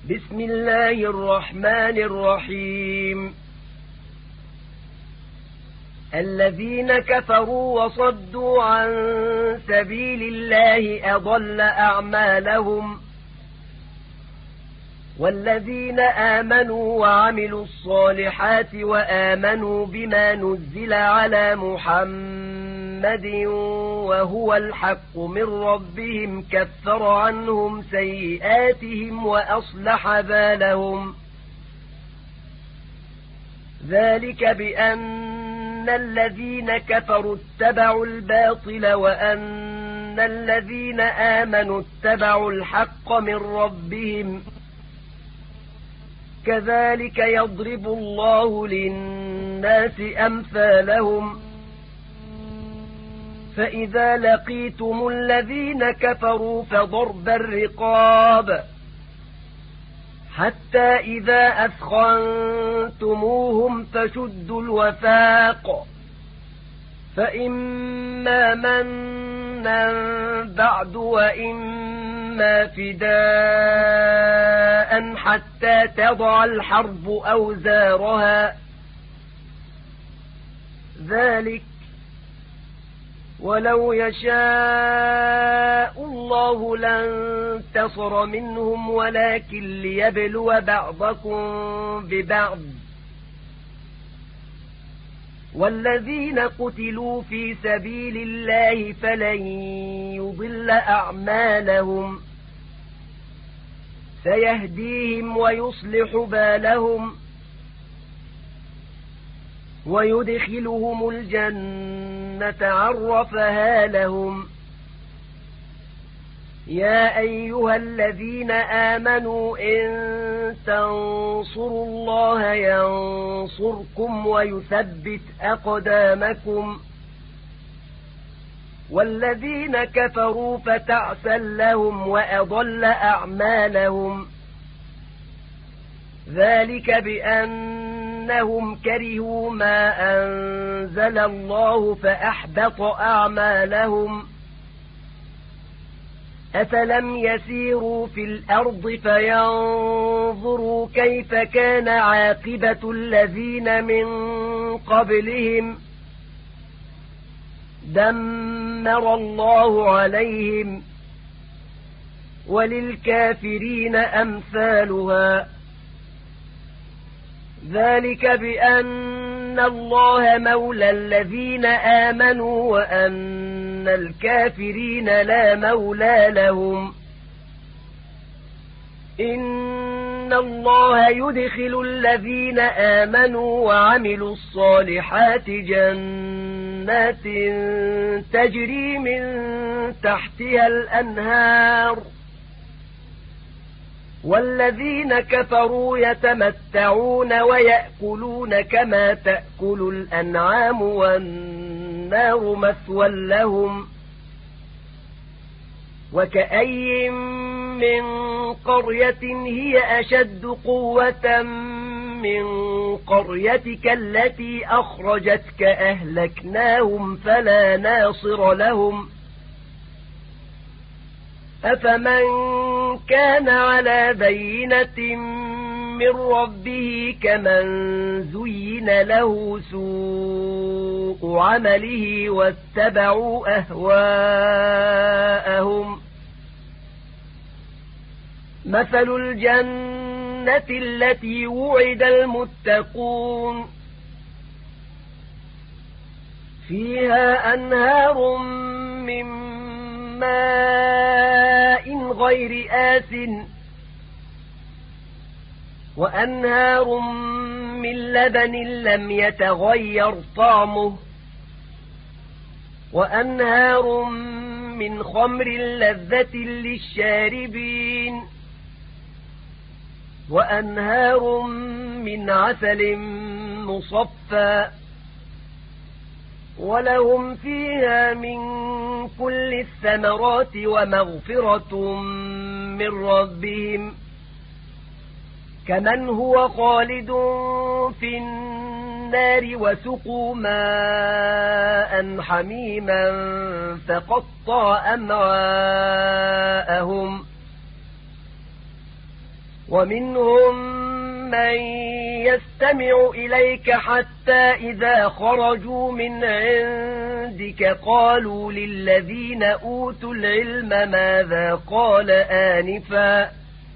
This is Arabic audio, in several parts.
بسم الله الرحمن الرحيم الذين كفروا وصدوا عن سبيل الله أضل أعمالهم والذين آمنوا وعملوا الصالحات وآمنوا بما نزل على محمد وهو الحق من ربهم كفر عنهم سيئاتهم وأصلح بالهم ذلك بأن الذين كفروا اتبعوا الباطل وأن الذين آمنوا اتبعوا الحق من ربهم كذلك يضرب الله للناس أمثالهم فإذا لقيتم الذين كفروا فضرب الرقاب حتى إذا أثخنتموهم فشدوا الوثاق فإما منا بعد وإما فداء حتى تضع الحرب أوزارها ذلك ولو يشاء الله لانتصر منهم ولكن ليبلو بعضكم ببعض والذين قتلوا في سبيل الله فلن يضل أعمالهم سيهديهم ويصلح بالهم ويدخلهم الجنة عرفها لهم يا أيها الذين آمنوا إن تنصروا الله ينصركم ويثبت أقدامكم والذين كفروا فتعسا لهم وأضل أعمالهم ذلك بأنهم كرهوا ما أنزل الله فأحبط أعمالهم أفلم يسيروا في الأرض فينظروا كيف كان عاقبة الذين من قبلهم دمر الله عليهم وللكافرين أمثالها ذلك بأن الله مولى الذين آمنوا وأن الكافرين لا مولى لهم إن الله يدخل الذين آمنوا وعملوا الصالحات جنات تجري من تحتها الأنهار والذين كفروا يتمتعون ويأكلون كما تأكل الأنعام والنار مثوى لهم وكأي من قرية هي أشد قوة من قريتك التي أخرجتك أهلكناهم فلا ناصر لهم أفمن كان على بينة من ربه كمن زين له سوء عمله واتبعوا أهواءهم مثل الجنة التي وعد المتقون فيها أنهار من ماء غير آسٍ وأنهار من لبن لم يتغير طعمه وأنهار من خمر لذة للشاربين وأنهار من عسل مصفى ولهم فيها من كل الثمرات ومغفرة من ربهم كمن هو خالد في النار وسقوا ماء حميما فقطع أمعاءهم ومنهم من يستمع إليك حتى إذا خرجوا من عندك قالوا للذين أوتوا العلم ماذا قال آنفا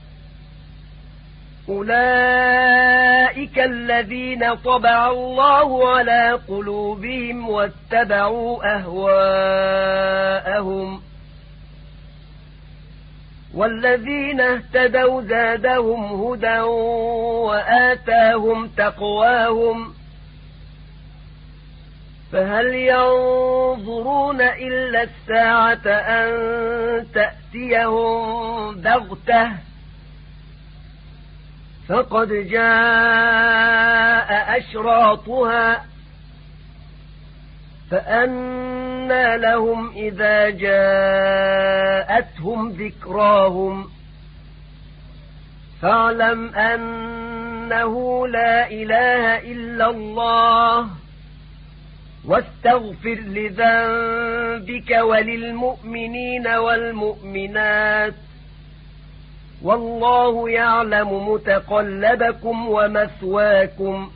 أولئك الذين طبع الله على قلوبهم واتبعوا أهواءهم والذين اهتدوا زادهم هدى وآتاهم تقواهم فهل ينظرون إلا الساعة أن تأتيهم بغتة فقد جاء أشراطها فأنى لهم إذا جاءتهم ذكراهم فاعلم أنه لا إله إلا الله واستغفر لذنبك وللمؤمنين والمؤمنات والله يعلم متقلبكم ومثواكم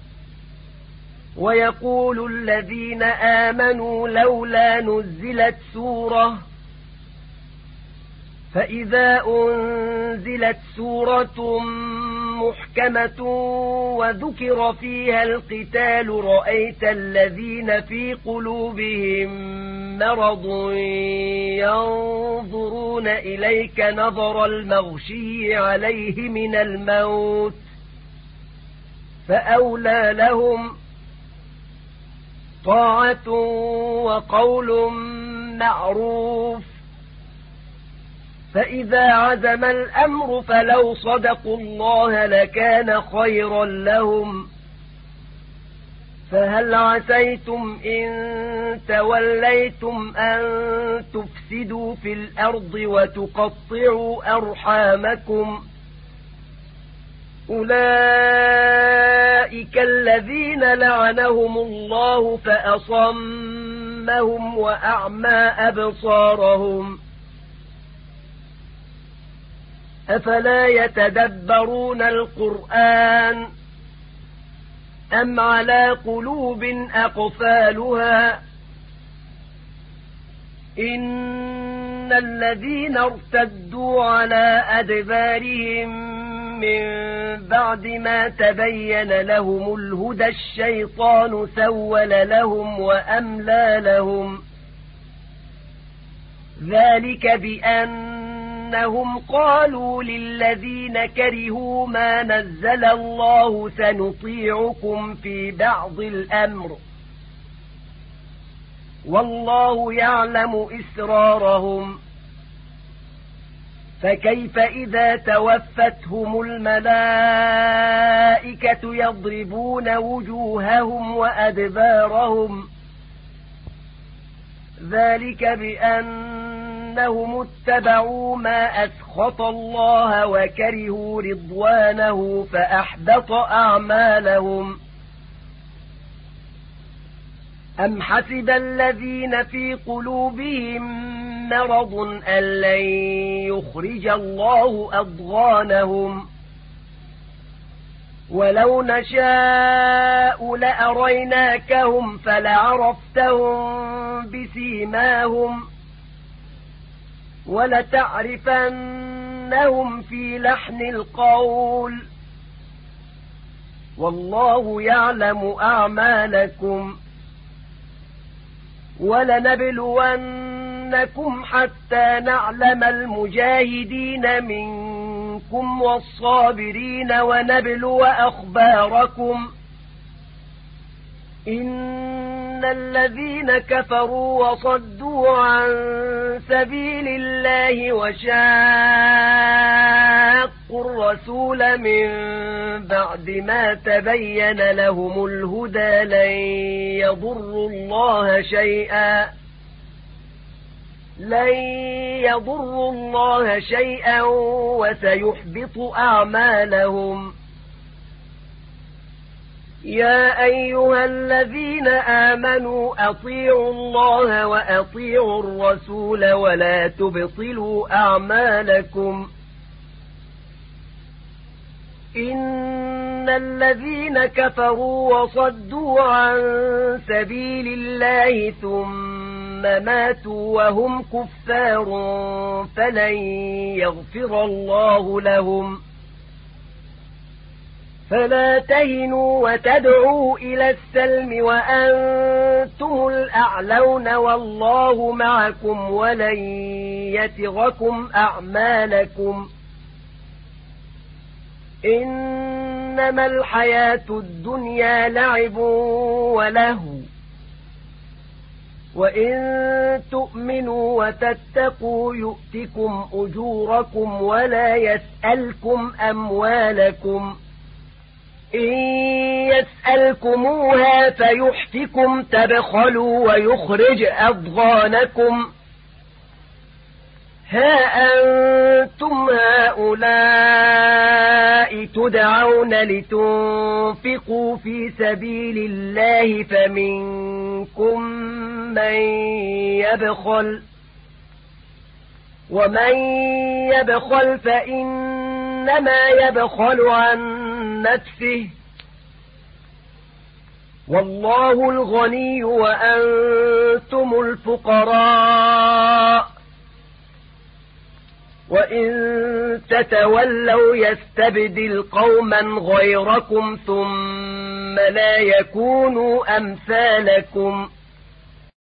ويقول الذين آمنوا لولا نزلت سورة فإذا أنزلت سورة محكمة وذكر فيها القتال رأيت الذين في قلوبهم مرض ينظرون إليك نظر المغشي عليه من الموت فأولى لهم طاعة وقول معروف فإذا عزم الأمر فلو صدقوا الله لكان خيرا لهم فهل عسيتم إن توليتم أن تفسدوا في الأرض وتقطعوا أرحامكم أولئك الذين لعنهم الله فأصمهم وأعمى أبصارهم أفلا يتدبرون القرآن أم على قلوب أقفالها إن الذين ارتدوا على أدبارهم من بعد ما تبين لهم الهدى الشيطان سول لهم وأملى لهم ذلك بأنهم قالوا للذين كرهوا ما نزل الله سنطيعكم في بعض الأمر والله يعلم إسرارهم فكيف إذا توفتهم الملائكة يضربون وجوههم وأدبارهم ذلك بأنهم اتبعوا ما أسخط الله وكرهوا رضوانه فأحبط أعمالهم أم حسب الذين في قلوبهم مرض أن لن يخرج الله أضغانهم ولو نشاء لأريناكهم فلعرفتهم بسيماهم ولتعرفنهم في لحن القول والله يعلم أعمالكم ولنبلونكم حتى نعلم المجاهدين منكم والصابرين ونبلو أخباركم إن الذين كفروا وصدوا عن سبيل الله وشاقوا الرسول من بعد ما تبين لهم الهدى لن يضروا الله شيئا وسيحبط أعمالهم يا أيها الذين آمنوا أطيعوا الله وأطيعوا الرسول ولا تبطلوا أعمالكم إن الذين كفروا وصدوا عن سبيل الله ثم ماتوا وهم كفار فلن يغفر الله لهم فلا تهنوا وتدعوا إلى السلم وأنتم الأعلون والله معكم ولن يتركم أعمالكم إنما الحياة الدنيا لعب ولهو وإن تؤمنوا وتتقوا يؤتكم أجوركم ولا يسألكم أموالكم إن يسألكموها فيحفكم تبخلوا ويخرج أضغانكم ها أنتم هؤلاء تدعون لتنفقوا في سبيل الله فمنكم من يبخل ومن يبخل فإنما يبخل عن نفسه والله الغني وأنتم الفقراء وإن تتولوا يستبدل قوما غيركم ثم لا يكونوا أمثالكم